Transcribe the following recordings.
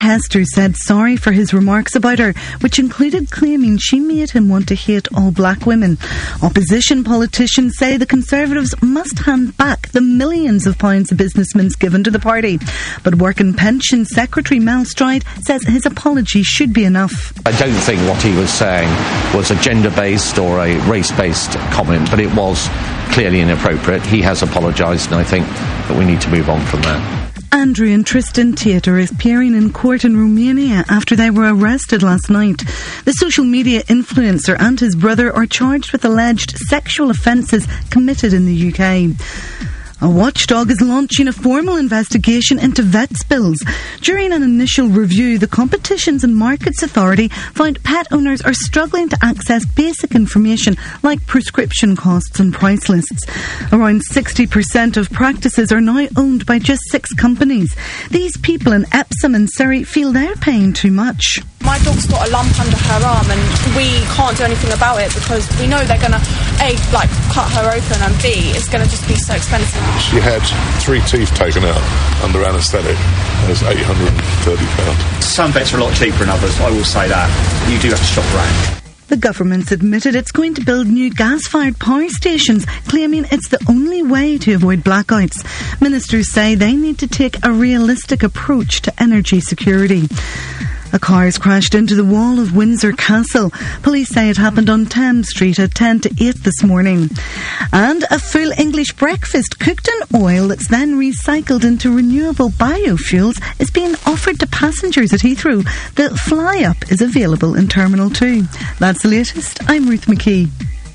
Hester said sorry for his remarks about her, which included claiming she made him want to hate all black women. Opposition politicians say the Conservatives must hand back the millions of pounds the businessman's given to the party. But Work and Pension Secretary Mel Stride says his apology should be enough. I don't think what he was saying was a gender-based or a race-based comment, but it was clearly inappropriate. He has apologised, and I think that we need to move on from that. Andrew and Tristan Tate are appearing in court in Romania after they were arrested last night. The social media influencer and his brother are charged with alleged sexual offences committed in the UK. A watchdog is launching a formal investigation into vet spills. During an initial review, the Competitions and Markets Authority found pet owners are struggling to access basic information like prescription costs and price lists. Around 60% of practices are now owned by just 6 companies. These people in Epsom and Surrey feel they're paying too much. My dog's got a lump under her arm and we can't do anything about it because we know they're going to, A, cut her open, and B, it's going to just be so expensive. She had 3 teeth taken out under anaesthetic. It's £830. Some vets are a lot cheaper than others, I will say that. You do have to shop around. The government's admitted it's going to build new gas-fired power stations, claiming it's the only way to avoid blackouts. Ministers say they need to take a realistic approach to energy security. A car has crashed into the wall of Windsor Castle. Police say it happened on Thames Street at 10 to 8 this morning. And a full English breakfast cooked in oil that's then recycled into renewable biofuels is being offered to passengers at Heathrow. The fly-up is available in Terminal 2. That's the latest. I'm Ruth McKee.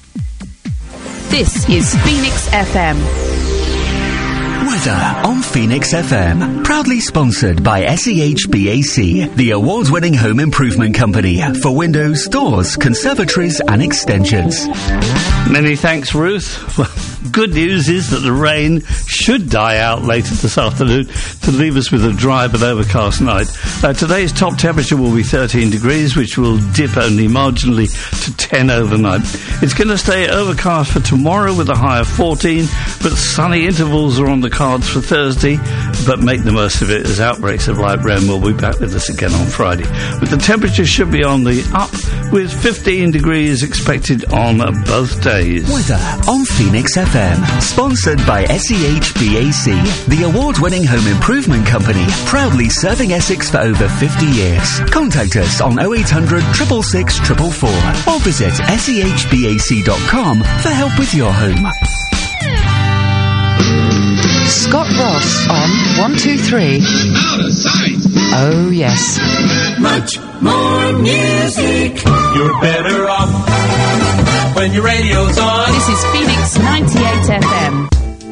This is Phoenix FM. Weather on Phoenix FM. Proudly sponsored by SEHBAC, the award-winning home improvement company for windows, doors, conservatories and extensions. Many thanks, Ruth. Well, good news is that the rain should die out later this afternoon to leave us with a dry but overcast night. Today's top temperature will be 13 degrees, which will dip only marginally to 10 overnight. It's going to stay overcast for tomorrow with a high of 14, but sunny intervals are on the cards for Thursday, but make the most of it as outbreaks of light rain will be back with us again on Friday. But the temperature should be on the up, with 15 degrees expected on both days. Weather on Phoenix FM, sponsored by SEHBAC, the award-winning home improvement company, proudly serving Essex for over 50 years. Contact us on 0800 666 444 or visit sehbac.com for help with your home. Scott Ross on 123. Out of sight. Oh, yes. Much more music. You're better off when your radio's on. This is Phoenix 98 FM.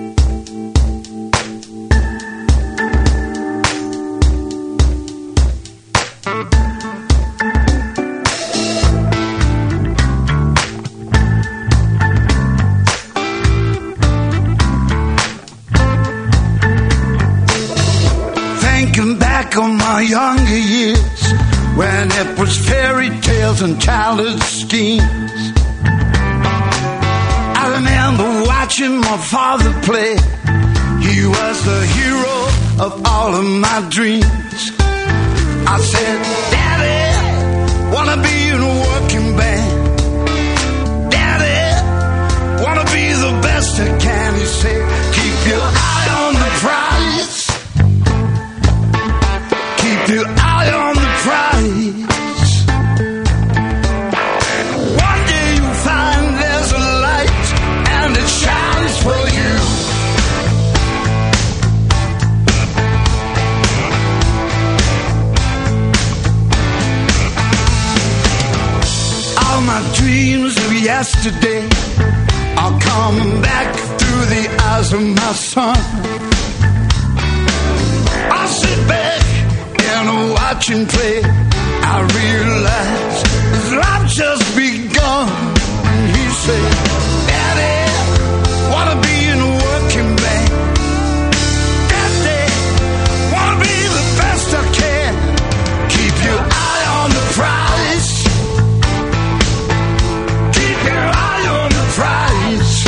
On my younger years, when it was fairy tales and childhood schemes, I remember watching my father play. He was the hero of all of my dreams. I said, Daddy, wanna be in a working band. Daddy, wanna be the best I can. He said, keep your eye on the prize. Your eye on the prize. One day you'll find there's a light and it shines for you. All my dreams of yesterday are coming back through the eyes of my son. I'll sit back and watch him play. I realize his life just begun. And he said, Daddy, wanna be in a working band. Daddy, wanna be the best I can. Keep your eye on the prize. Keep your eye on the prize.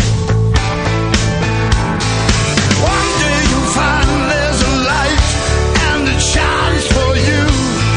One day you'll find there's a light and it shines for you.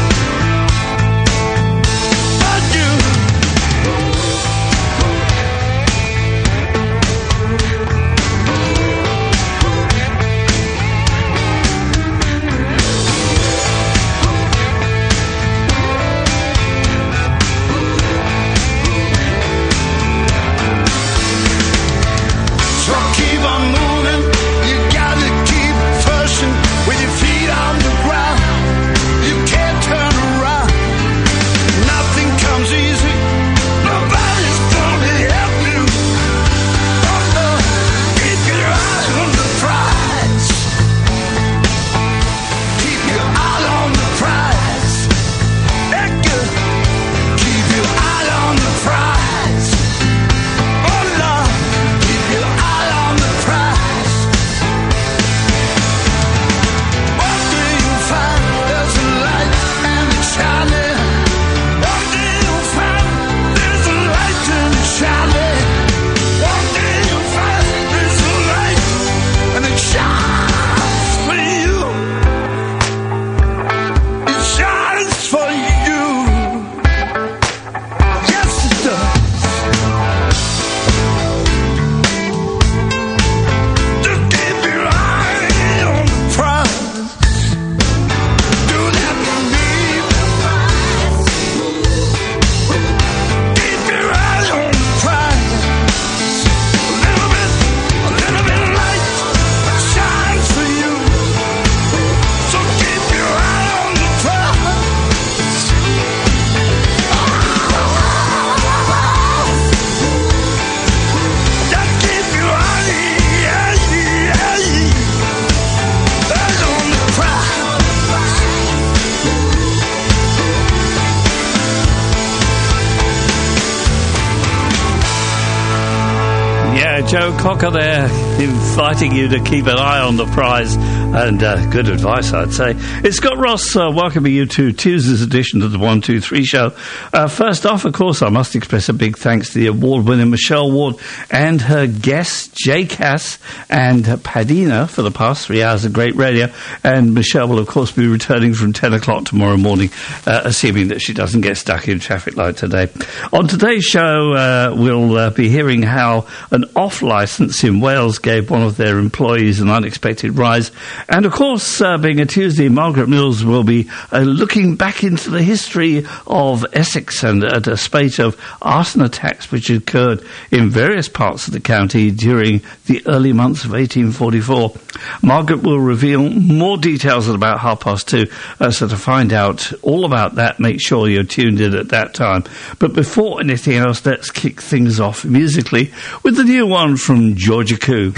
Joe Cocker there, inviting you to keep an eye on the prize, and good advice, I'd say. It's Scott Ross welcoming you to Tuesday's edition of the 123 show. First off, of course, I must express a big thanks to the award-winning Michelle Ward and her guests, Jay Cass and Padina, for the past 3 hours of great radio. And Michelle will, of course, be returning from 10 o'clock tomorrow morning, assuming that she doesn't get stuck in traffic light today. On today's show, we'll be hearing how an off-licence in Wales gave one of their employees an unexpected rise. And, of course, being a Tuesday, Margaret Mills will be looking back into the history of Essex and at a spate of arson attacks which occurred in various parts of the county during the early months of 1844. Margaret will reveal more details at about 2:30, so to find out all about that, make sure you're tuned in at that time. But before anything else, let's kick things off musically with the new one from Georgia Koo.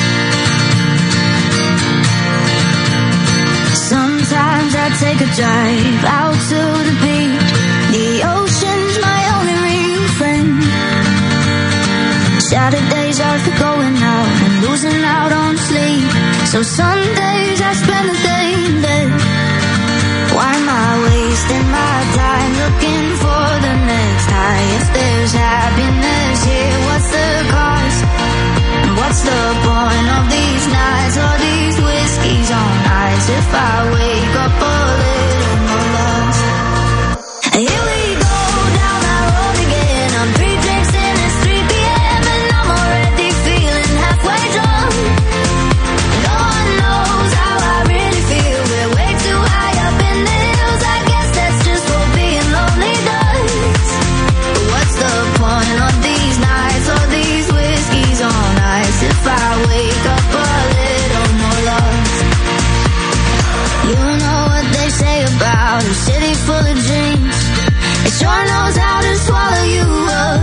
Sometimes I take a drive out to the beach. The ocean's my only real friend. Saturdays are for going out and losing out on sleep. So Sundays I spend the day in bed. Why am I wasting my time looking for the next high? If there's happiness here, what's the cost? And what's the point of these nights or these whiskeys on ice? If I wake up a little more lost. Here we go down that road again. I'm 3 drinks in, it's 3 p.m. and I'm already feeling halfway drunk. No one knows how I really feel. We're way too high up in the hills. I guess that's just what being lonely does. But what's the point of these nights or these whiskeys on ice? If I wake up a little more lost. You know what they say about a city full of dreams. It sure knows how to swallow you up.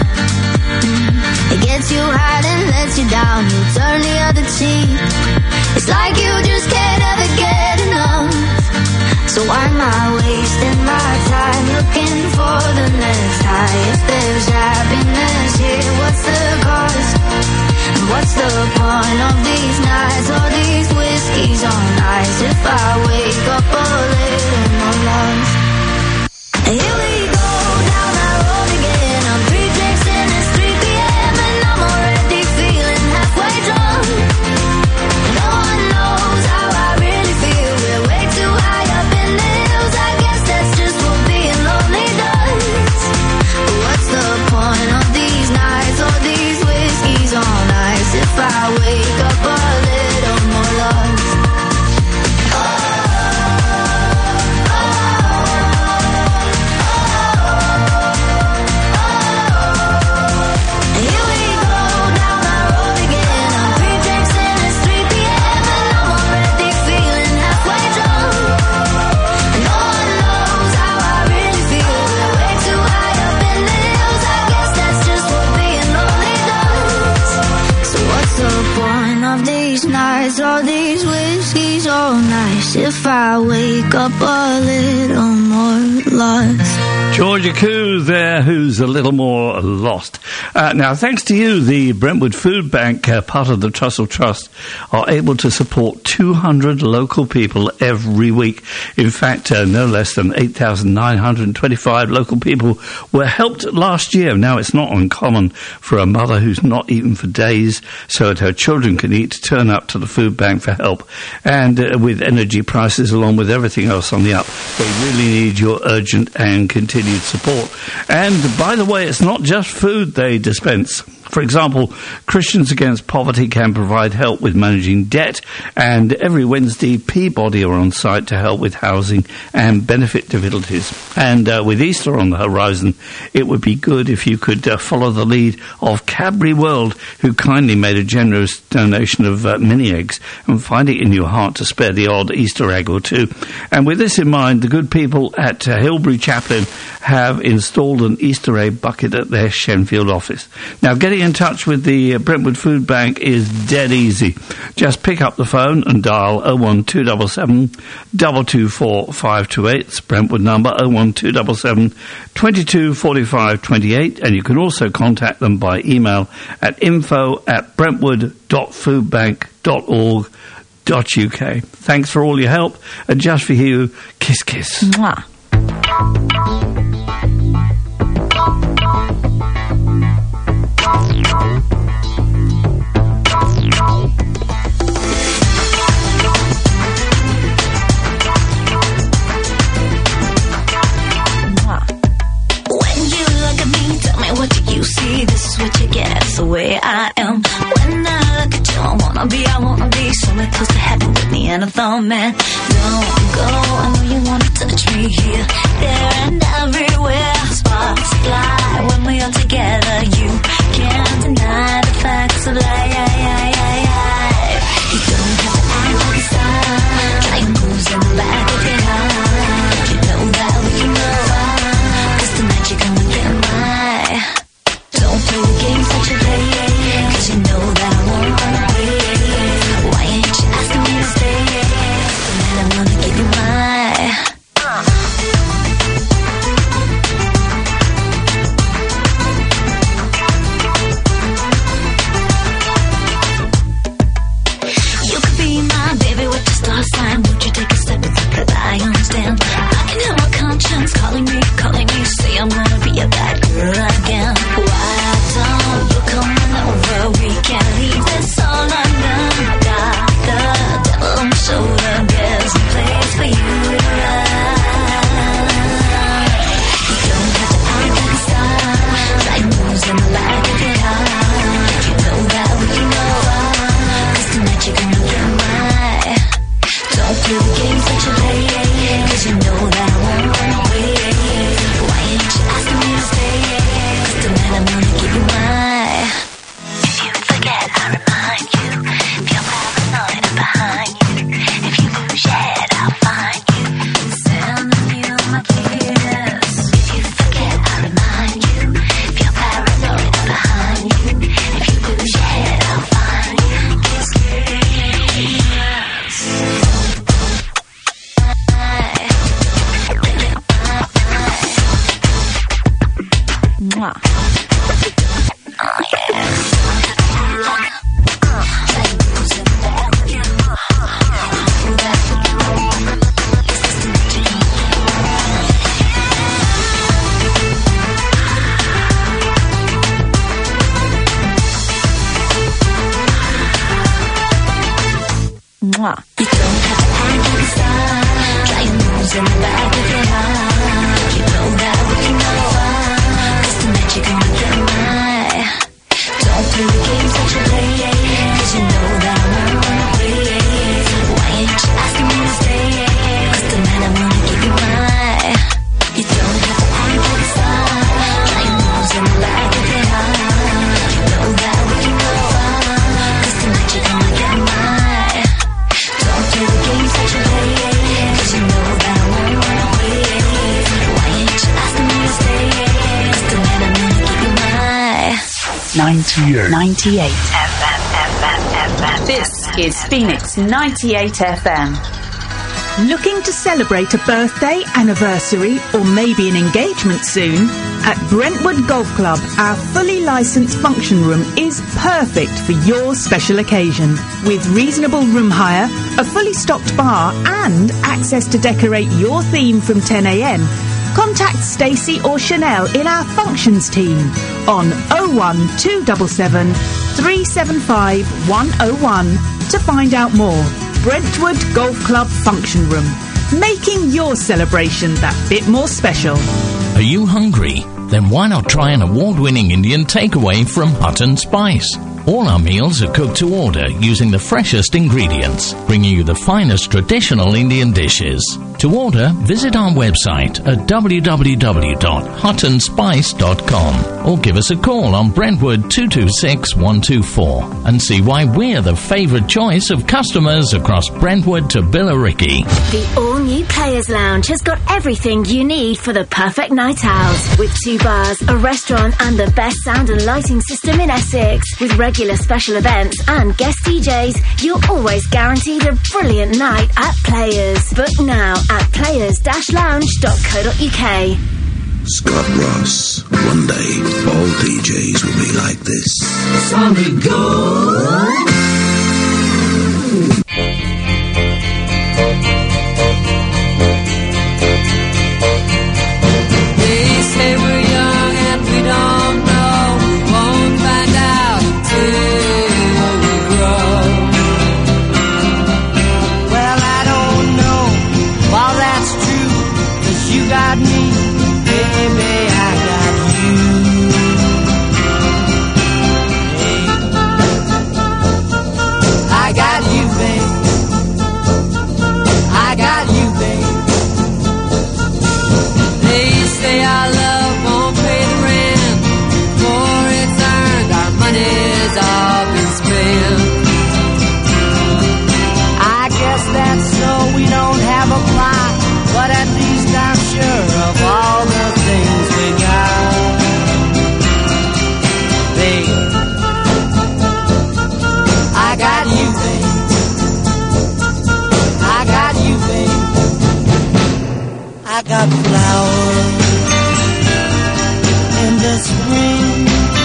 It gets you high and lets you down. You turn the other cheek. It's like you just can't ever get enough. So why am I wasting my time looking for the next high? If there's happiness here, what's the cost? And what's the point of these nights or these whiskeys on ice? If I wake up a little more lost. Here we go down that road again. I'm 3 drinks in, it's 3 p.m. and I'm already feeling halfway drunk. No one knows how I really feel. We're way too high up in the hills. I guess that's just what being lonely does. But what's the point of these nights or these whiskeys on ice? If I wake up a little more lost. All these whiskeys all nice. If I wake up a little more lost. Georgia Koo there, who's a little more lost. Now, thanks to you, the Brentwood Food Bank, part of the Trussell Trust, are able to support 200 local people every week. In fact, no less than 8,925 local people were helped last year. Now, it's not uncommon for a mother who's not eaten for days so that her children can eat to turn up to the food bank for help. And with energy prices along with everything else on the up, they really need your urgent and continued support. And by the way, it's not just food they dispense. For example, Christians Against Poverty can provide help with managing debt, and every Wednesday Peabody are on site to help with housing and benefit difficulties. And with Easter on the horizon, it would be good if you could follow the lead of Cadbury World, who kindly made a generous donation of mini eggs, and find it in your heart to spare the odd Easter egg or two. And with this in mind, the good people at Hilbury Chaplain have installed an Easter egg bucket at their Shenfield office. Now, getting Getting in touch with the Brentwood Food Bank is dead easy. Just pick up the phone and dial 01277 224 528. It's Brentwood number 01277 224528, and you can also contact them by email at info@brentwood.foodbank.org.uk. Thanks for all your help, and just for you, kiss kiss. Mwah. You see, this is what you get, it's the way I am. When I look at you, I wanna be somewhere close to heaven with me and a thumb, man. Don't go, I know you wanna touch me here, there and everywhere. Sparks fly when we are together, you can't deny the facts of life. You don't have to act like a star, try moves in the back of your heart. You know that we can go on, 'cause tonight you're gonna get mine. Don't play the games that you play, 'cause you know that I won't run away. Why ain't you asking me to stay? Tonight I'm gonna give you mine. You could be my baby with the star sign. Won't you take a step and take the lion's stand? I can hear my conscience calling me, say I'm gonna be a bad girl again. Why don't you come on over? We can't leave this all undone. Got the devil on my shoulder, there's no place for you to run. You don't have to act like a star, like moves in the back of your heart. You know that we can go on, 'cause tonight you're gonna get mine. Don't play the games that you play, 'cause you know that I won't run away. Why ain't you asking me to stay? 'Cause tonight I'm gonna give you mine. If you forget, I remind you. If you're paranoid, I'm behind you. If you lose your head, I'll find you. Sending you my kiss. If you forget, I remind you. If you're paranoid, I'm behind you. If you lose your head, I'll find you. Kiss, kiss. Mwah. Mwah. You don't have to act like a star, try your moves in the back of your heart. You know that we can go far, 'cause tonight you're gonna get mine. Don't play the games that you play, 'cause you know that I won't run away. Why ain't you asking me to stay? 'Cause tonight I'm gonna give you mine. You don't have to act like a star, try your moves in the back of your heart. You know that we can go far, 'cause tonight you're gonna get mine. Don't play the games that you play, 'cause you know that I won't run away. Why ain't you asking me to stay? 'Cause tonight I'm gonna give you mine. 98 FM. This is Phoenix 98 FM. Looking to celebrate a birthday, anniversary, or maybe an engagement soon? At Brentwood Golf Club, our fully licensed function room is perfect for your special occasion. With reasonable room hire, a fully stocked bar, and access to decorate your theme from 10 a.m, contact Stacey or Chanel in our functions team on 01277 375 101 to find out more. Brentwood Golf Club Function Room, making your celebration that bit more special. Are you hungry? Then why not try an award-winning Indian takeaway from Hutton Spice? All our meals are cooked to order using the freshest ingredients, bringing you the finest traditional Indian dishes. To order, visit our website at www.hutandspice.com or give us a call on Brentwood 226 124 and see why we're the favourite choice of customers across Brentwood to Billericay. The all-new Players Lounge has got everything you need for the perfect night out. With 2 bars, a restaurant and the best sound and lighting system in Essex. With regular special events and guest DJs, you're always guaranteed a brilliant night at Players. Book now at players-lounge.co.uk. Scott Ross. One day, all DJs will be like this. Solid gold. They say we're young and we don't know. We won't find out until we grow. Well, I don't know if all that's true, 'cause you got me, baby, I got you. Hey. I got you, babe. I got you, babe. They say our love won't pay the rent. Before it's earned, our money's all been spent. I guess that's so we don't have a plot, but at least I'm sure of all the things we got. Babe, I got you, babe. I got you, babe. I got flowers in the spring.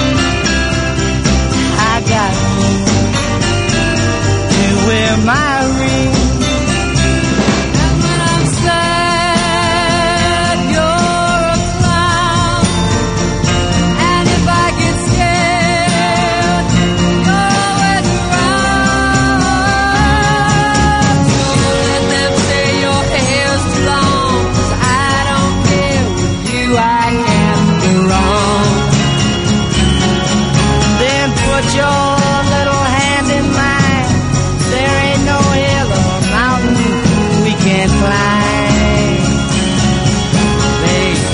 I got you to wear my ring. And when I'm sad, you're a clown. And if I get scared, you're always around. Don't let them say your hair's too long, 'cause I don't care. With you I can't go wrong. Then put your little hand in mine. There ain't no hill or mountain we can't climb. Babe,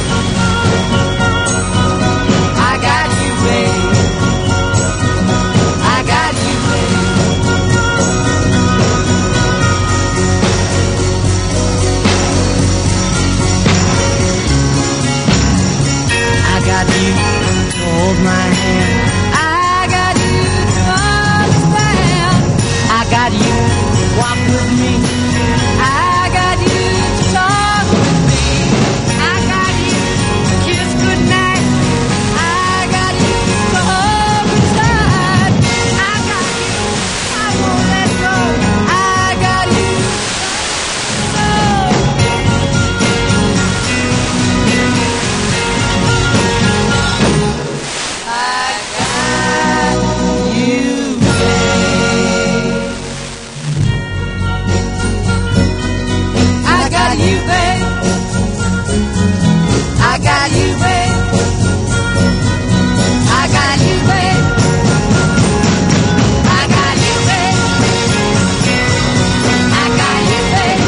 I got you, babe. I got you, babe. I got you to hold my hand. I got you to understand. I got you to walk with me. I got you to talk with me. I got you to kiss goodnight. I got you to hold me tight. I got you, I won't let go. I got you I got you, babe. I got you, babe. I got you, babe. I got you, babe. I got you, babe.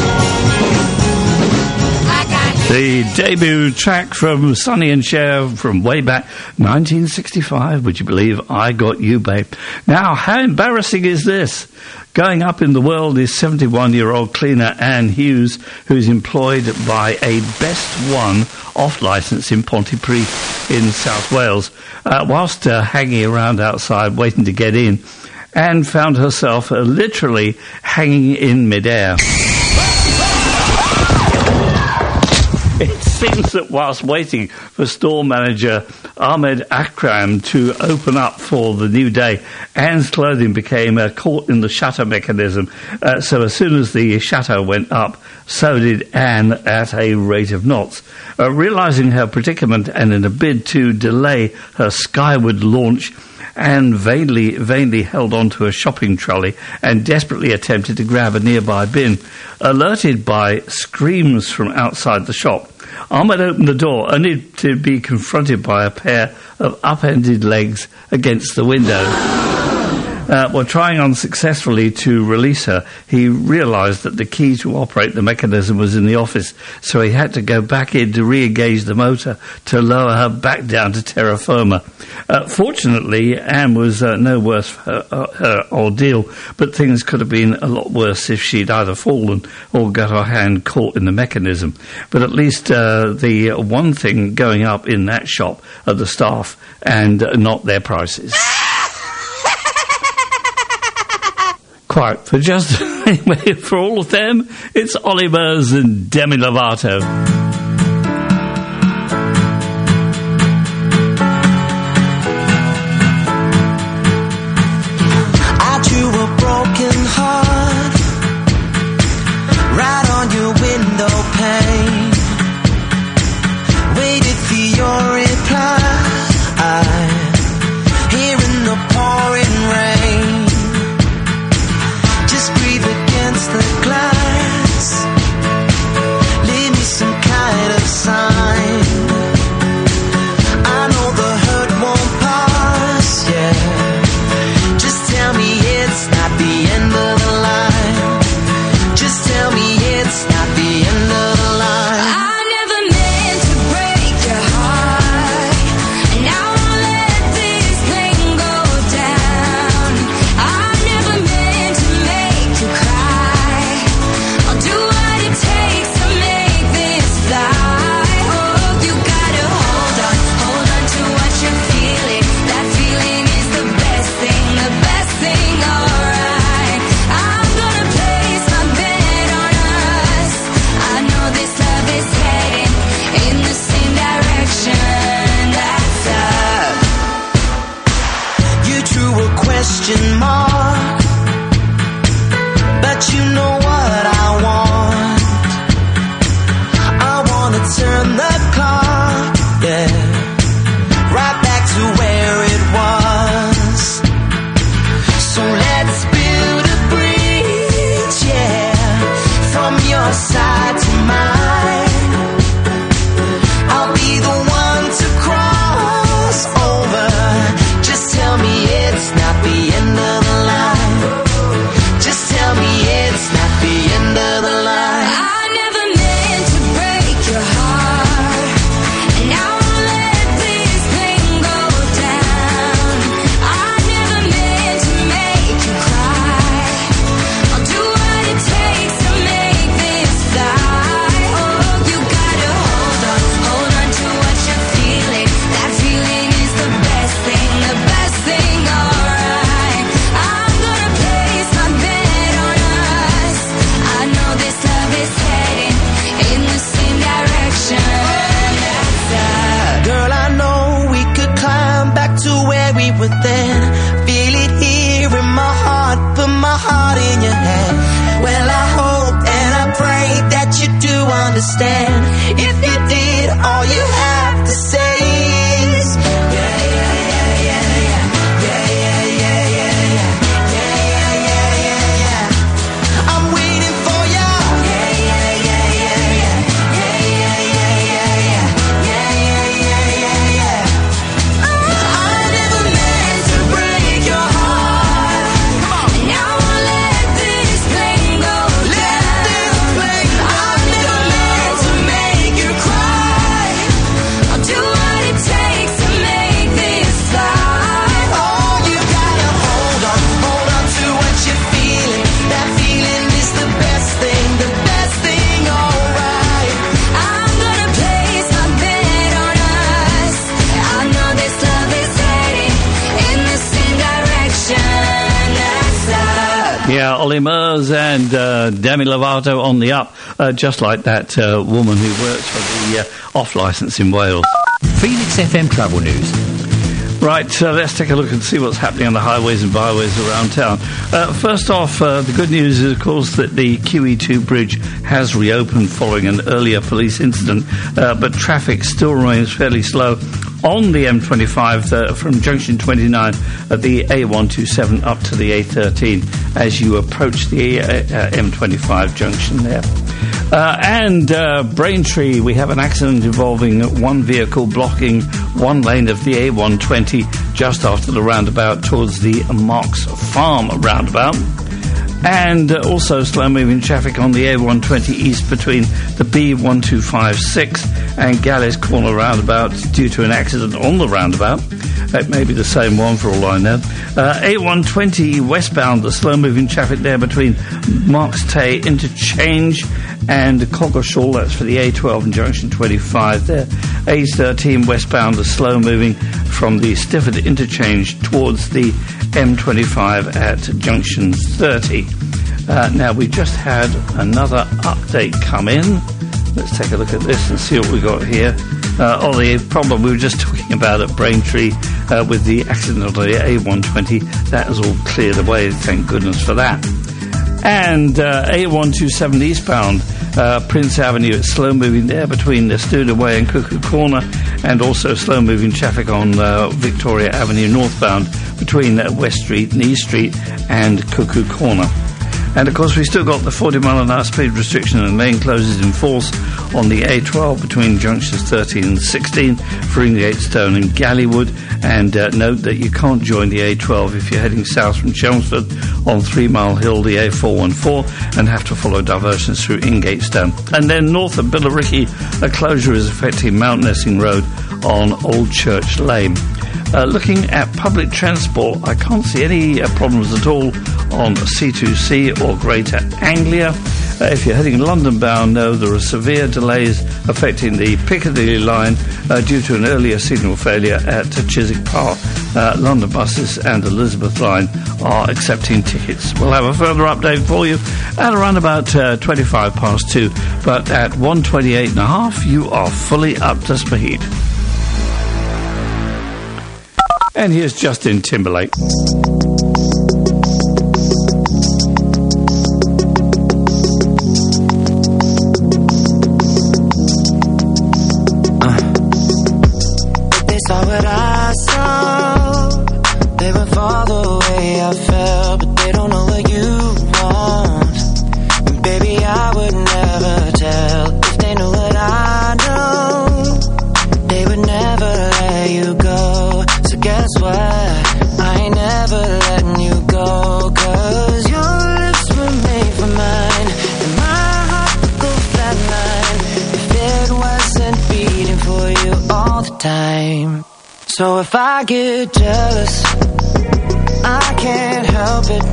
I got you. The debut track from Sonny and Cher from way back 1965, would you believe? I Got You, Babe. Now, how embarrassing is this? Going up in the world is 71-year-old cleaner Anne Hughes, who is employed by a Best One off-licence in Pontypridd in South Wales. Whilst hanging around outside waiting to get in, Anne found herself literally hanging in midair. It seems that whilst waiting for store manager Ahmed Akram to open up for the new day, Anne's clothing became caught in the shutter mechanism. So as soon as the shutter went up, so did Anne at a rate of knots. Realising her predicament and in a bid to delay her skyward launch, Anne vainly held on to a shopping trolley and desperately attempted to grab a nearby bin. Alerted by screams from outside the shop, Ahmed opened the door only to be confronted by a pair of upended legs against the window. Well, trying unsuccessfully to release her, he realised that the key to operate the mechanism was in the office, so he had to go back in to re-engage the motor to lower her back down to terra firma. Fortunately, Anne was no worse for her ordeal, but things could have been a lot worse if she'd either fallen or got her hand caught in the mechanism. But at least the one thing going up in that shop are the staff and not their prices. Quite. For just anyway, for all of them, it's Ollie Murs and Demi Lovato. I drew a broken heart right on your window pane. Waited for your reply. Here in the pouring rain. Just breathe against the glass. Leave me some kind of sign. I know the hurt won't pass, yeah. Just tell me it's not the end of the line. Just tell me it's not the end of the line. I never meant to break your heart, and I won't let this pain go down. I never meant to make you cry. I'll do what it takes to make this fly. Oh, you gotta hold on to what you're feeling. That feeling is the best thing, alright. I'm gonna place my bet on us. I know this love is heading in the same direction. That's up. You drew a question mark, but you know what I want. I wanna turn the clock, yeah, right back to where it was. So let's build a bridge, yeah, from your side to mine. I'll be the one to cross over. Just tell me it's not the end of the line. Just tell me it's not the end of the line. I never meant to break your heart, and I won't let this pain go down. I never meant to make you cry. I'll do what it takes to make this fly. Oh, you gotta hold on to what you're feeling. That feeling is the best thing, alright. I'm gonna place my bet on us. I know this love is heading in the same direction. That's up. Girl, I know we could climb back to where we were then. Feel it here in my heart, put my heart in your hand. Well, I hope and I pray that you do understand. If you did, all you have to say is yeah, yeah, yeah, yeah, yeah, yeah, yeah, yeah, yeah, yeah, yeah, yeah, yeah. I'm waiting for you. Yeah, yeah, yeah, yeah, yeah, yeah, yeah, yeah, yeah, yeah, yeah, yeah, yeah. I never meant to break your heart, And I won't let this pain go down. I've never meant to make you cry. I'll do what it takes to make this fly. Oh, you gotta hold on to what you're feeling. That feeling is the best thing, alright. I'm gonna place my bet on us. I know this love is heading in the same direction. That's up. Yeah, Ollie Murs and Demi Lovato on the up, just like that woman who works for the off licence in Wales. Phoenix FM Travel News. Right, let's take a look and see what's happening on the highways and byways around town. First off, the good news is, of course, that the QE2 bridge has reopened following an earlier police incident, but traffic still remains fairly slow on the M25 from junction 29 at the A127 up to the A13 as you approach the M25 junction there. And Braintree, we have an accident involving one vehicle blocking one lane of the A120 just after the roundabout towards the Marks Farm roundabout. And also slow-moving traffic on the A120 East between the B1256 and Galles Corner roundabout due to an accident on the roundabout. It may be the same one for all I know. A120 westbound, the slow-moving traffic there between Marks Tay Interchange and Coggeshall, that's for the A12 and Junction 25 there. A13 westbound, the slow-moving from the Stifford Interchange towards the M25 at Junction 30. Now, we just had another update come in. Let's take a look at this and see what we got here. The problem we were just talking about at Braintree with the accident on the A120, that has all cleared away, thank goodness for that. And A127 eastbound, Prince Avenue, it's slow-moving there between Studa Way and Cuckoo Corner, and also slow-moving traffic on Victoria Avenue northbound between West Street and East Street and Cuckoo Corner. And of course, we still got the 40-mile-an-hour speed restriction and lane closes in force on the A12 between junctions 13 and 16 for Ingatestone and Gallywood. And note that you can't join the A12 if you're heading south from Chelmsford on 3 Mile Hill, the A414, and have to follow diversions through Ingatestone. And then north of Billericay, a closure is affecting Mount Nessing Road on Old Church Lane. Looking at public transport, I can't see any problems at all on C2C or Greater Anglia. If you're heading London bound, no, there are severe delays affecting the Piccadilly line due to an earlier signal failure at Chiswick Park. London buses and Elizabeth line are accepting tickets. We'll have a further update for you at around about 25 past 2, but at 1:28.5 you are fully up to speed. And here's Justin Timberlake. They saw what I saw. They went for the way I felt, but they don't know what you want. And baby, I would never tell if they knew what I know. They would never let you go. So guess what? I ain't never letting you go. 'Cause your lips were made for mine, and my heart would go flatline if it wasn't beating for you all the time. So if I get jealous, I can't help it.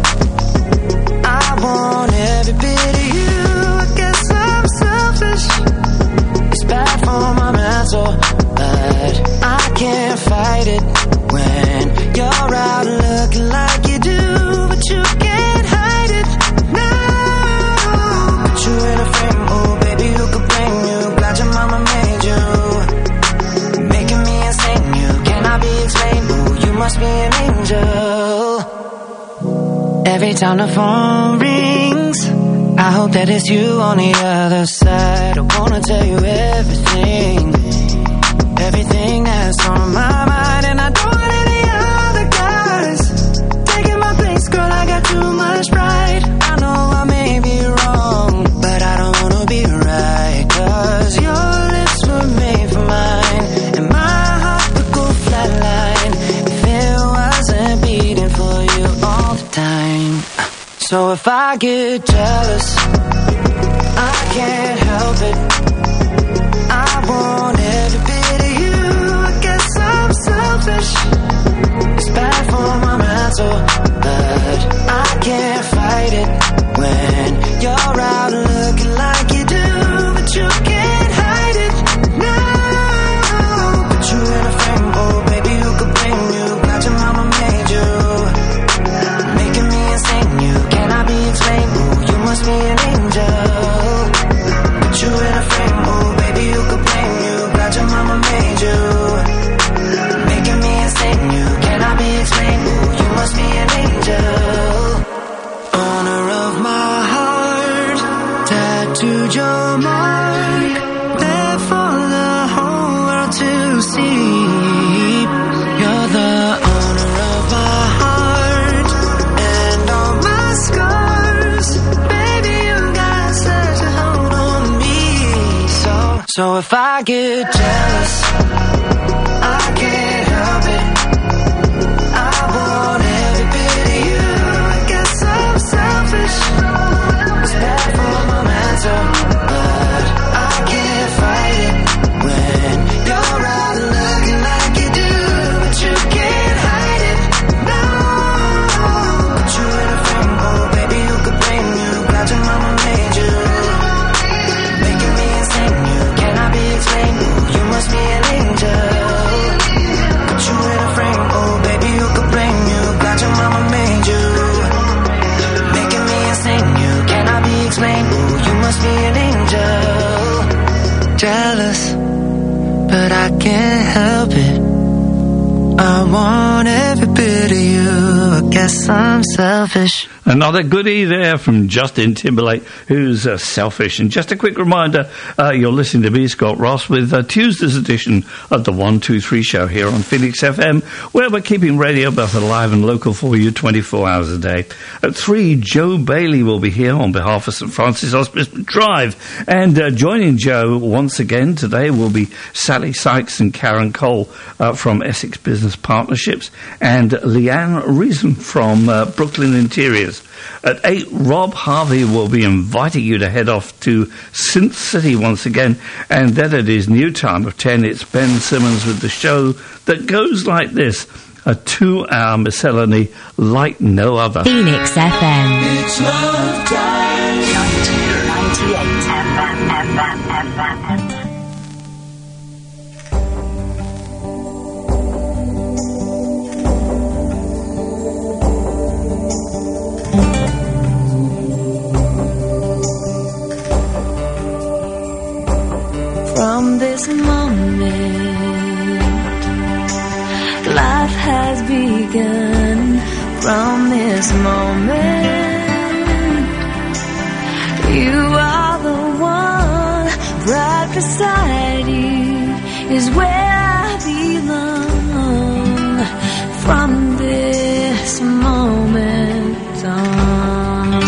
I want every bit of you. I guess I'm selfish. It's bad for my mental, but I can't fight it when you're out looking like you do, but you can't hide it. No, put you in a frame, oh baby, who could blame you? Glad your mama made you, making me insane. You cannot be explained. Oh, you must be an angel. Every time the phone rings, I hope that it's you on the other side. I wanna tell you everything, everything that's on my mind, and I don't want any other guys taking my place, girl. I got too much pride. I know I may be wrong, but I don't wanna be right. 'Cause your lips were made for mine, and my heart would go flatline if it wasn't beating for you all the time. So if I get jealous, I can't help it. I want every bit of you. I guess I'm selfish. It's bad for my mental, but I can't fight it when you're out looking like you do, but you can't hide it. No, put you in a frame, oh baby, who could blame you? Glad your mama made you, making me insane. You cannot be explained. Oh, you must be an angel. Put you in a frame, oh baby, who could blame you? Glad your mama made you, making me insane. You cannot be explained. Oh, you must be an angel. Owner of my heart, tattooed your mark, there for the whole world to see. You're the owner of my heart and all my scars. Baby, you got such a hold on So if I get jealous, I can't help it. I want every bit of you. I guess I'm selfish. It's bad for my mental, but I can't fight it when you're out looking like you do, but you can't hide it. No, put you in a frame, oh baby, you could blame you. Glad your mama made you, making me insane. You cannot be explained. You must be an angel. Put you in a frame, oh baby, you could blame you. Glad your mama made you, making me insane. You cannot be explained. You must be an angel. Jealous, but I can't help it. I want every bit of you. I guess I'm selfish. Another goodie there from Justin Timberlake, who's selfish. And just a quick reminder, you're listening to me, Scott Ross, with Tuesday's edition of the 123 show here on Phoenix FM, where we're keeping radio both alive and local for you 24 hours a day. At 3, Joe Bailey will be here on behalf of St Francis Hospice Drive. And joining Joe once again today will be Sally Sykes and Karen Cole from Essex Business Partnerships, and Leanne Reason from Brooklyn Interiors. At 8, Rob Harvey will be inviting you to head off to Synth City once again, and then at his new time of 10, it's Ben Simmons with the show that goes like this, a 2-hour miscellany like no other. Phoenix FM. It's love time. 98 FM. From this moment, life has begun. From this moment, you are the one. Right beside you is where I belong. From this moment on,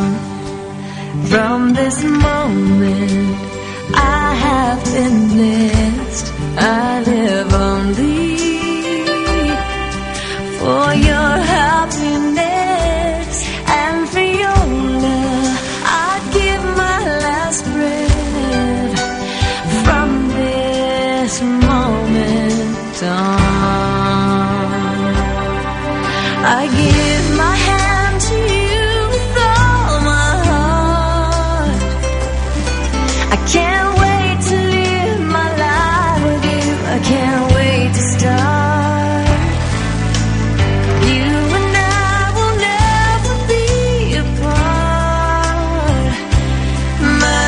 from this moment, I have been blessed. I live only for your happiness and for your love. I'd give my last breath. From this moment on, I give my hand to you with all my heart. I can't wait to live my life with you. I can't wait to start. You and I will never be apart. My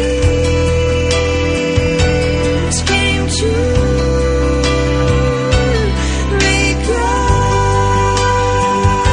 dreams came true because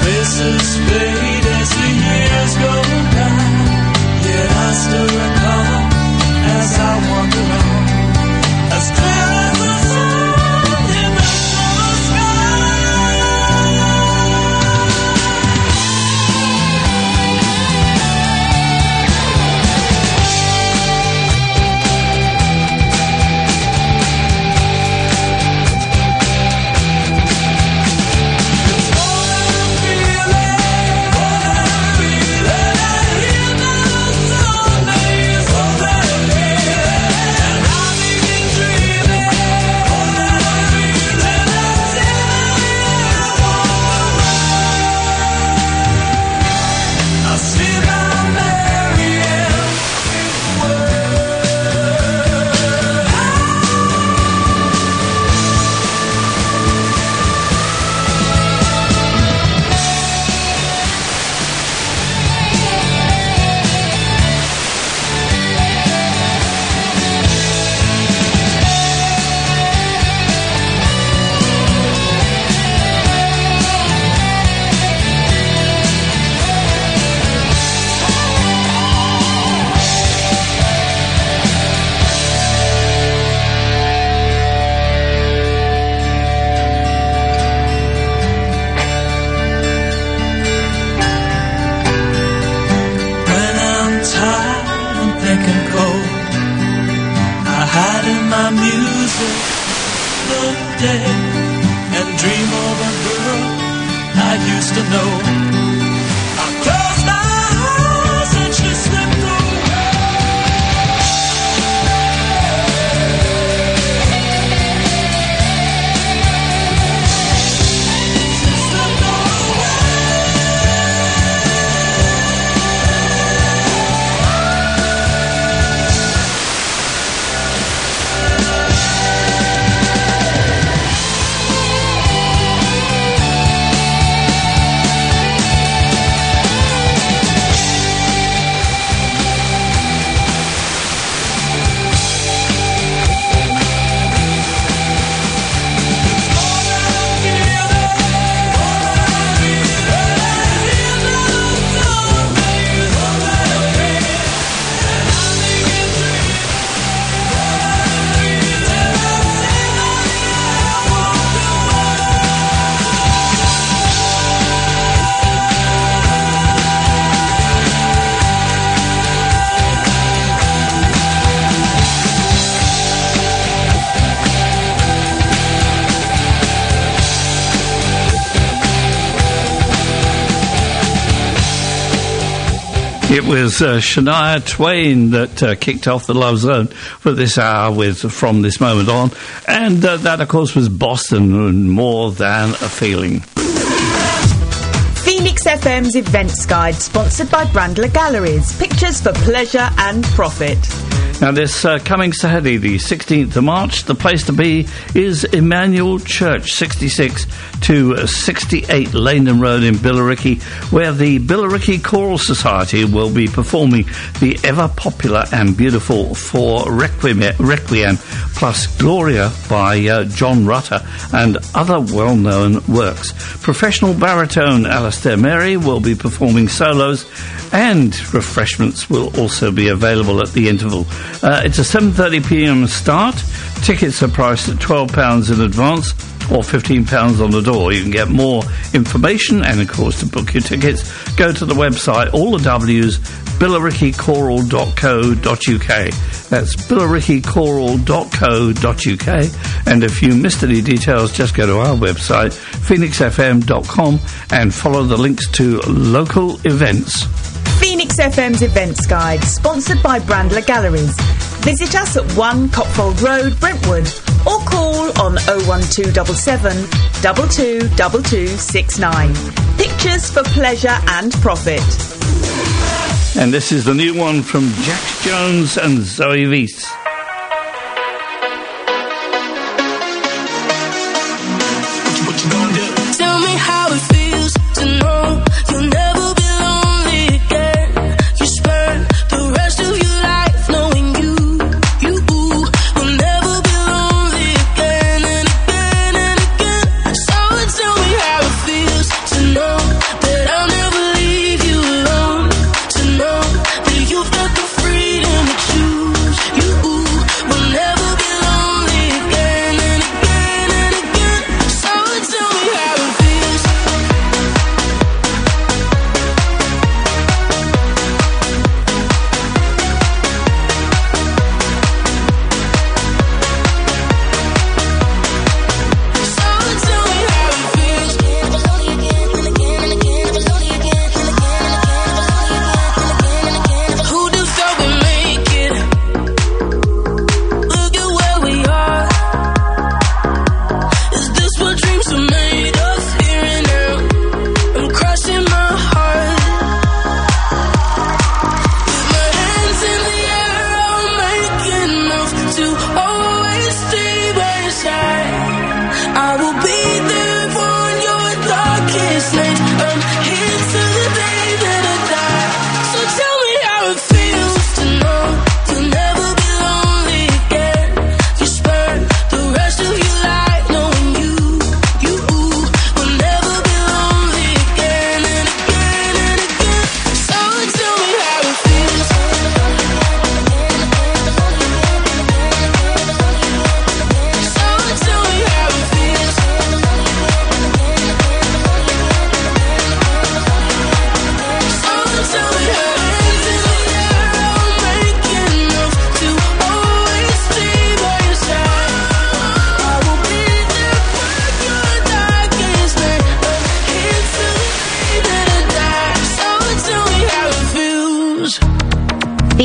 Faces fade as the years go by, yet I still recall as I wander on, as clear as the sun in the summer and dream of a girl I used to know. I closed my eyes and she slipped It was Shania Twain that kicked off the Love Zone for this hour with From This Moment On. And that, of course, was Boston and More Than a Feeling. Phoenix FM's Events Guide, sponsored by Brandler Galleries. Pictures for pleasure and profit. Now, this coming Saturday, the 16th of March, the place to be is Emmanuel Church, 66 to 68 Laneham Road in Billericay, where the Billericay Choral Society will be performing the ever-popular and beautiful For Requiem plus Gloria by John Rutter and other well-known works. Professional baritone Alistair Mary will be performing solos, and refreshments will also be available at the interval. It's a 7:30pm start. Tickets are priced at £12 in advance or £15 on the door. You can get more information and, of course, to book your tickets, go to the website, all the W's, billericaychoral.co.uk. That's billericaychoral.co.uk. And if you missed any details, just go to our website, phoenixfm.com, and follow the links to local events. Phoenix FM's Events Guide, sponsored by Brandler Galleries. Visit us at 1 Copfold Road, Brentwood, or call on 01277 222269. Pictures for pleasure and profit. And this is the new one from Jax Jones and Zoe Weiss. What you gonna do? Tell me how it feels to know you'll never be lonely again. You spend the rest of your life knowing you will never be lonely again and again and again. So tell me how it feels to know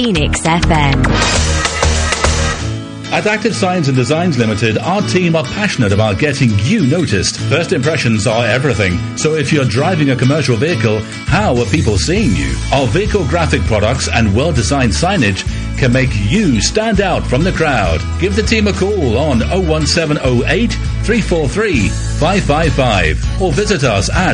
Phoenix FM. At Active Science and Designs Limited, our team are passionate about getting you noticed. First impressions are everything. So if you're driving a commercial vehicle, how are people seeing you? Our vehicle graphic products and well-designed signage can make you stand out from the crowd. Give the team a call on 01708 343 555 or visit us at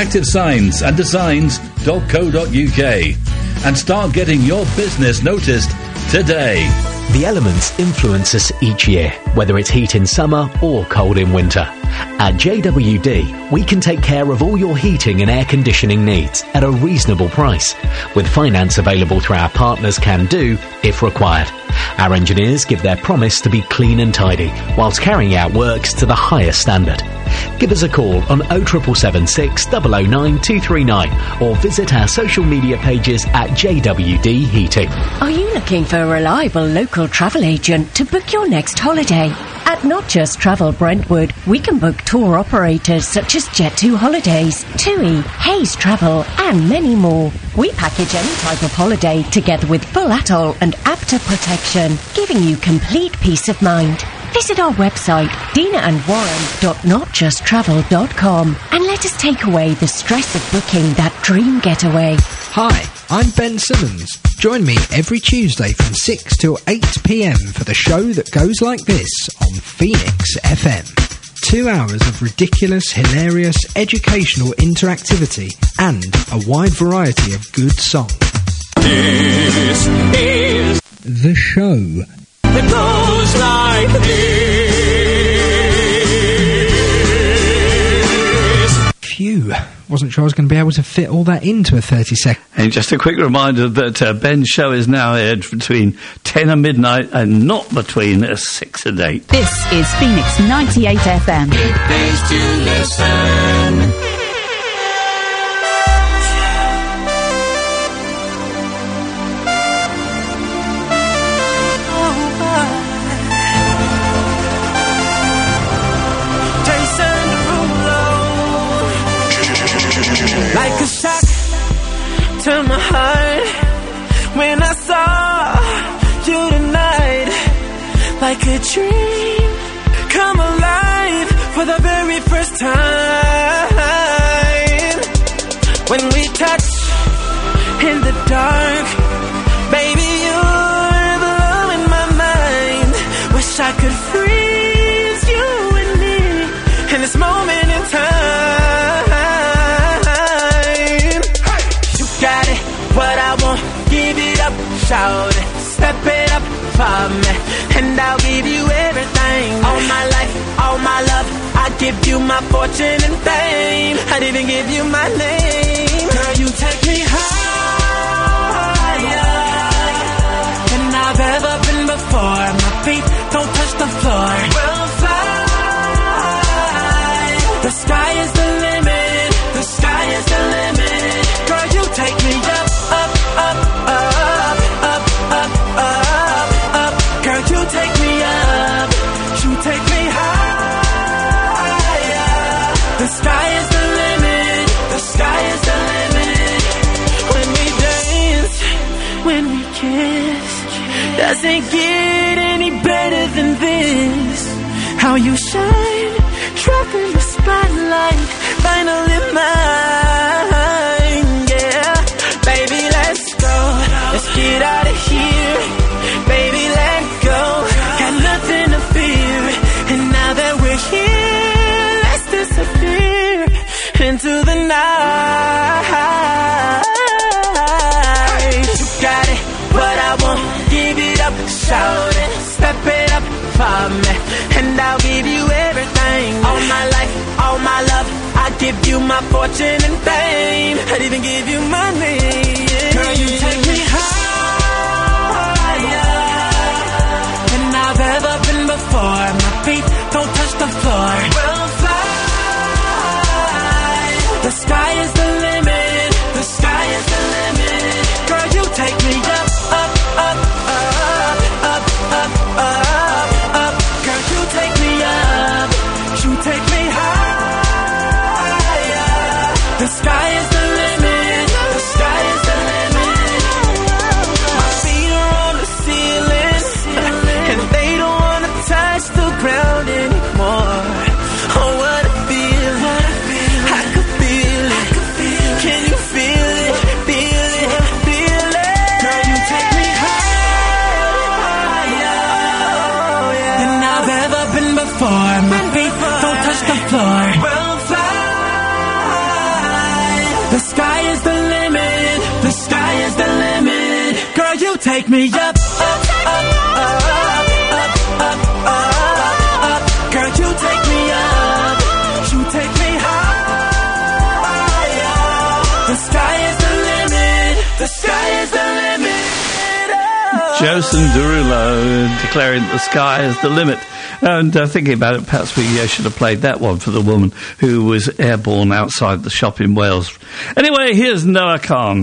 activescienceanddesigns.co.uk and start getting your business noticed today. The elements influence us each year, whether it's heat in summer or cold in winter. At JWD, we can take care of all your heating and air conditioning needs at a reasonable price, with finance available through our partners Can Do if required. Our engineers give their promise to be clean and tidy, whilst carrying out works to the highest standard. Give us a call on 07776 009 239 or visit our social media pages at JWD Heating. Are you looking for a reliable local travel agent to book your next holiday? At Not Just Travel Brentwood, we can book tour operators such as Jet2 Holidays, TUI, Hayes Travel, and many more. We package any type of holiday together with full atoll and APTA protection, giving you complete peace of mind. Visit our website, dinaandwarren.notjusttravel.com, and let us take away the stress of booking that dream getaway. Hi, I'm Ben Simmons. Join me every Tuesday from 6 till 8 p.m. for the show that goes like this on Phoenix FM. 2 hours of ridiculous, hilarious, educational interactivity and a wide variety of good songs. This is The show that goes like this. Phew. Wasn't sure I was going to be able to fit all that into a 30-second. And just a quick reminder that Ben's show is now aired between 10 and midnight and not between 6 and 8. This is Phoenix 98 FM. It pays to listen. Like a shock to my heart when I saw you tonight. Like a dream come alive for the very first time. When we touch in the dark, baby, you're the love in my mind. Wish I could freeze you and me in this moment in time. What I want, give it up, shout it, step it up for me, and I'll give you everything. All my life, all my love, I give you my fortune and fame. I'd even give you my name. Girl, you take me higher than I've ever been before. My feet don't touch the floor. We'll fly. The sky is the limit. The sky is the limit. Girl, you take me up. Up, up, up, up, up, up, up. Girl, you take me up. You take me higher. The sky is the limit. The sky is the limit. When we dance, when we kiss, doesn't get any better than this. How you shine, drop in the spotlight, finally mine. Baby, let's go. Let's get out of here. Baby, let go. Got nothing to fear. And now that we're here, let's disappear into the night. You got it, what I want. Give it up, shout it, step it up for me, and I'll give you everything. All my life, all my love, I give you my fortune and fame. I'd even give you my name. Girl, you take me higher than I've ever been before. My feet don't touch the floor. We'll fly. The sky is the limit. The sky is the limit. Girl, you take me up, up, up, up, up, up, up, up. Girl, you take me up. You take me higher. The sky is the limit. The sky The sky is the limit. The sky is the limit. Girl, you take me up, up, up, up, up, up, up, up. Girl, you take me up. You take me higher. The sky is the limit. The sky is the limit. Jason Derulo declaring the sky is the limit. And thinking about it, perhaps we should have played that one for the woman who was airborne outside the shop in Wales. Anyway, here's Noah Khan.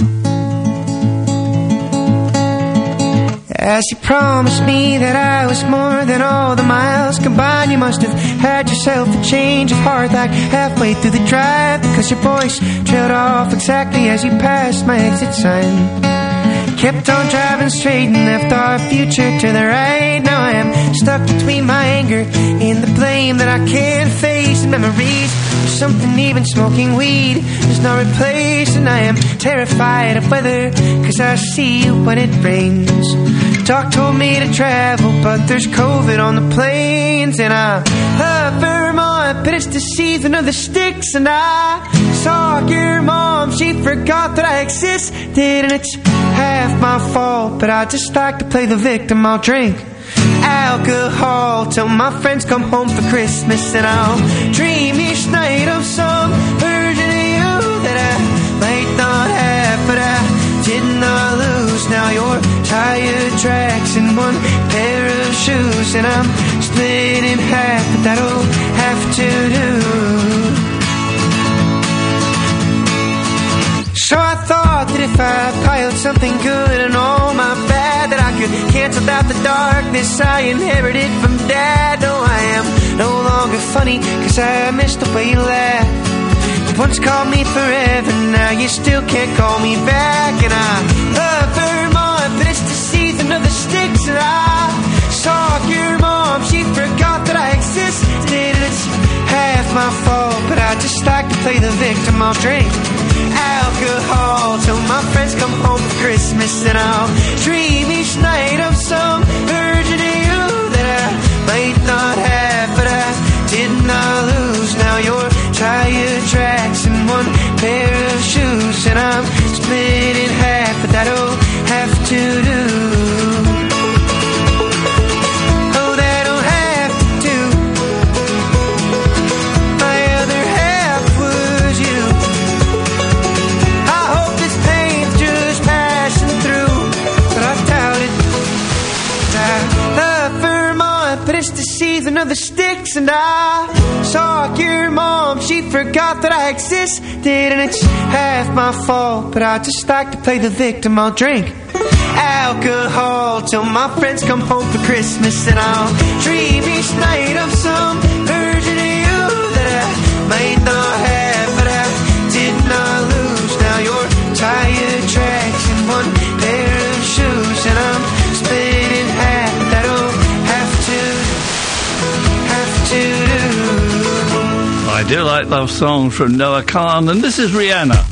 As you promised me that I was more than all the miles combined, you must have had yourself a change of heart like halfway through the drive, because your voice trailed off exactly as you passed my exit sign. Kept on driving straight and left our future to the right. Now I am stuck between my anger and the blame that I can't face, and memories of something even smoking weed does not replace. And I am terrified of weather, cause I see you when it rains. Doc told me to travel, but there's COVID on the planes. And I love Vermont, but it's the season of the sticks. And I saw your mom, she forgot that I existed. And it's half my fault, but I just like to play the victim. I'll drink alcohol till my friends come home for Christmas, and I'll dream each night of some version of you that I might not have, but I did not lose. Now your tire tracks in one pair of shoes, and I'm split in half, but that'll have to do. So I thought that if I piled something good and all my bad, that I could cancel out the darkness I inherited from Dad. No, I am no longer funny, cause I missed the way you laughed. You once called me forever, now you still can't call me back. And I love Vermont, but it's the season of the sticks. And I saw your mom, she forgot that I existed. And it's half my fault, but I just like to play the victim. I'll drink alcohol till my friends come home for Christmas, and I'll dream each night of some version of you that I might not have, but I did not lose. Now your tire tracks in one pair of shoes, and I'm split in half, but that'll have to do. Oh, that'll have to do. My other half was you. I hope this pain's just passing through, but I doubt it. I love Vermont, but it's the season of the sticks. And I saw your mom, she forgot that I existed. And it's half my fault, but I just like to play the victim. I'll drink alcohol till my friends come home for Christmas, and I'll dream each night of some version of you that I might not have, but I did not lose. Now your tire tracks in one pair of shoes, and I'm split in half. That'll have to do. I do like love songs from Noah Khan, and this is Rihanna.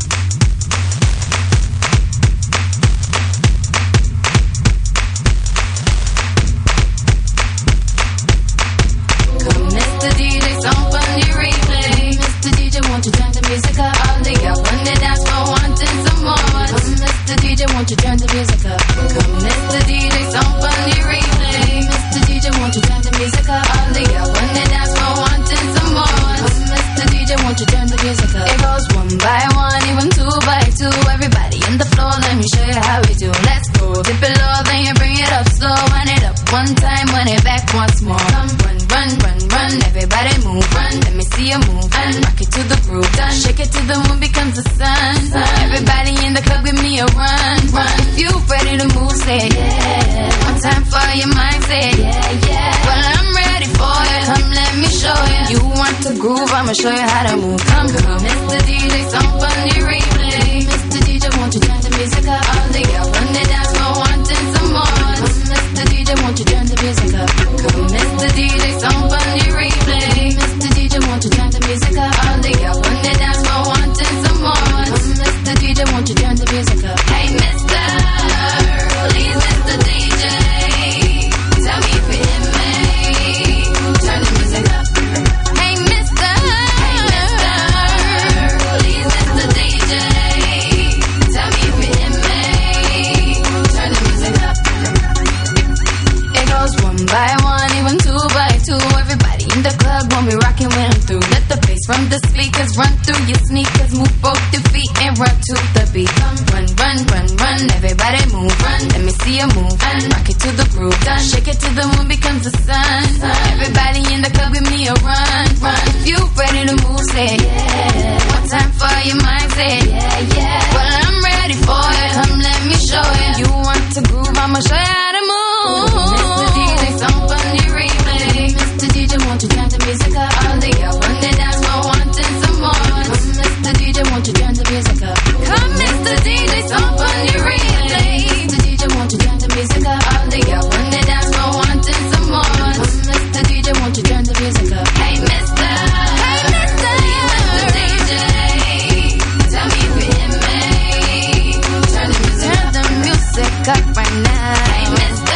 Mr. DJ, song from the replay. Mr. DJ, won't you turn the music up? All the girls on the dance floor wanting some more. Come, Mr. DJ, won't you turn the music up? Come, Mr. DJ, song from the replay. Mr. DJ, won't you turn the music up? All the girls on the dance floor wanting some more. Come, Mr. DJ, won't you turn the music up? It goes one by one, even two by two. Everybody in the floor, let me show you how we do. Let's go. Dip it low, then you bring it up slow. Run it up one time, run it back once more. Come, run, run, run, run. Everybody move, run. Let me see you move, and rock it to the groove. Done. Shake it till the moon becomes the sun. Everybody in the club, give me a run, run. If you ready to move, say yeah. One time for your mind, say yeah, yeah. Well, I'm ready for it. Come, let me show you. You want to groove? I'ma show you how to move. Come, come, Mr. DJ, song from the replay. Mr. DJ, won't you turn the music up? All the girls on the dance floor wanting some more. Come, Mr. DJ, won't you turn the music up? Come, Mr. DJ, song from the replay. Mr. DJ, won't you turn the music up? All the girls on the dance floor wanting some more. Come, Mr. DJ, won't you turn the music up? Hey, Mr. Please, Mr. DJ, tell me if you hit me. Turn the music up. Hey, Mr. Please, Mr. DJ. just run through your sneakers, move both your feet and run to the beat. Run, run, run, run, everybody move. Run, let me see you move. Rock it to the groove. Shake it till the moon becomes the sun. Everybody in the club, give me a run. If you ready to move, say yeah. One time for your mind, say yeah, yeah. Well, I'm ready for it. Come, let me show you. You want to groove, I'ma show you how to move. Mr. DJ, some funny replay. Mr. DJ, won't you turn the music up? All the girls run the dance floor, wanting some more. Mr. DJ, won't you turn the music up? Come, Mr. DJ, some funny replay. Mr. DJ, won't you turn the music up? All the girls run the dance floor, wanting some more. Mr. DJ, won't you turn the music up? Hey, Mr. DJ, tell me if you hear me. Turn the music up right now. Hey, Mr.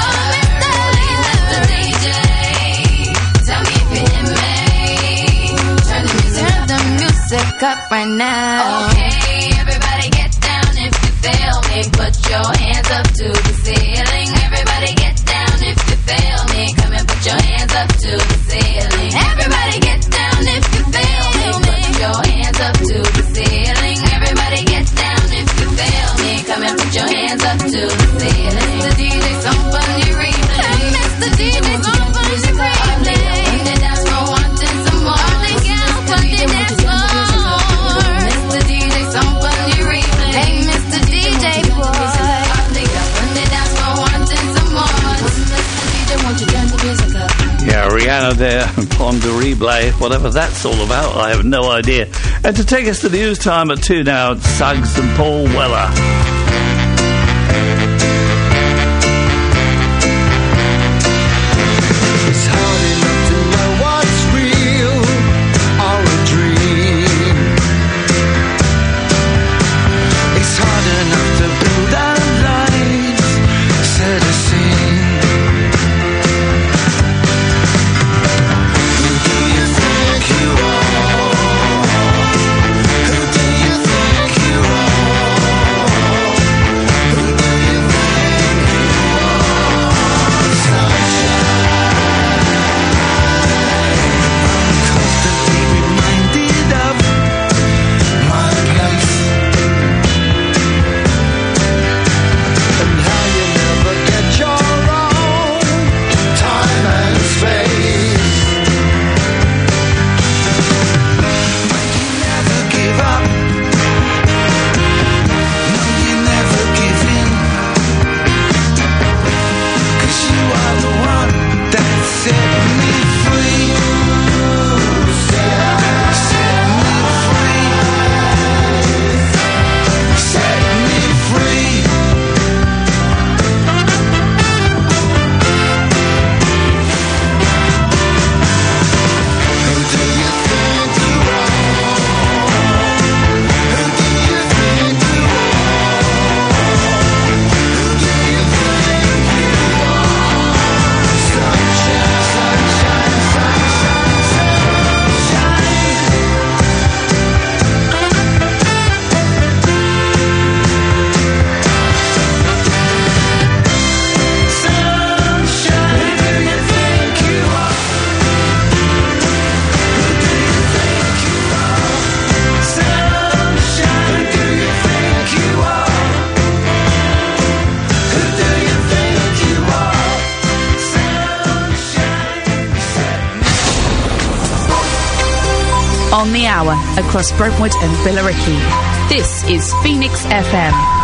DJ, tell me if you hear me. Turn the music up right now. Okay, everybody get down if you feel me. Put your hands up to the ceiling. Everybody get down if you feel me. Come and put your hands up to the ceiling. Everybody get down if you feel me. Put your hands up to the ceiling. Everybody get down if you feel me. Come and put your hands up to the ceiling. Mr. DJ, some funny replay. Mr. DJ, some funny replay. On the dance floor, wanting some more. All the girls on the dance floor. Mr. DJ, some funny replay. Hey, Mr. DJ boy. All the girls on the dance floor, wanting some more. Mr. DJ, won't you turn the music up? Yeah, Rihanna there, on the replay, whatever that's all about, I have no idea. And to take us to the news time at 2 now, it's Suggs and Paul Weller. It's hard enough to know what's real or a dream. It's hard enough to build our lives, set a scene. Who do you think you are? Who do you think you are? Who do you think you are? Constantly reminded of my place and how you never get your own time and space. But you never give up. No, you never give in. 'Cause you are the one that set me free. Set me free. Set me free. Who do you think you are? Who do you think you are? Who do you think you are? Sunshine, sunshine, sunshine, sunshine. Sunshine, who do you think you are? Who do you think you are? Sunshine, who do you think you are? Who do you think you are? On the hour across Brentwood and Billericay. This is Phoenix FM.